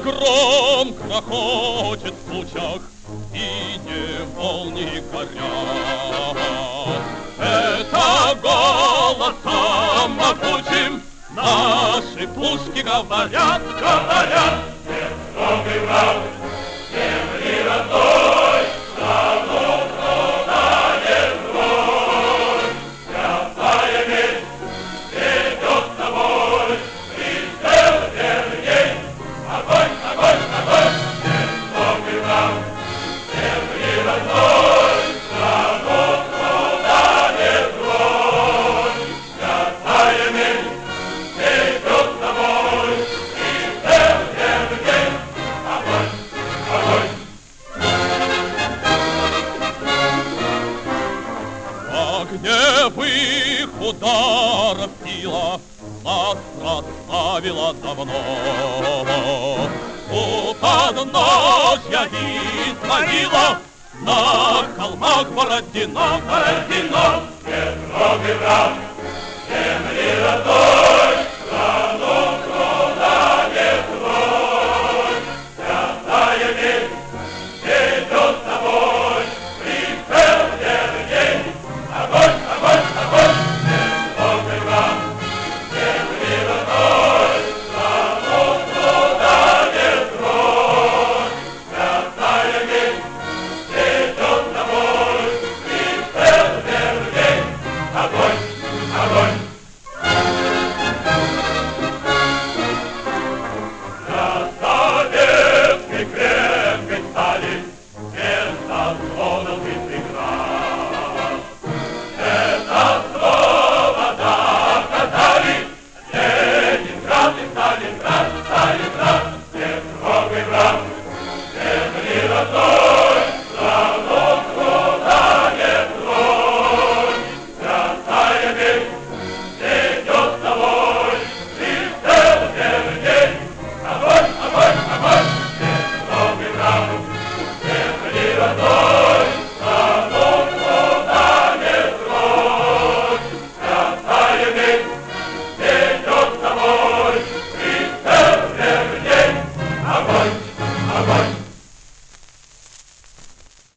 гром грохочет в тучах, и не молнии горят. Это голосом могучим наши пушки говорят, говорят. Не трогай враг, земли родной, страну труда не трогай. Святая месть ведет с тобой, прицел верней. Огонь, огонь, огонь, не трогай враг, земли родной, страну труда не трогай. Святая месть ведет с тобой, прицел верней. Огонь, огонь. Огневых ударов сила нас прославила давно. У подножья Измаила на холмах Бородино, Бородино. Не трогай враг, земли родной, страну труда не трогай. Святая месть ведет с тобой, прицел верней. Огонь, огонь, огонь, не трогай враг, земли родной, страну труда не трогай. Святая месть ведет с тобой, прицел верней. Огонь, огонь.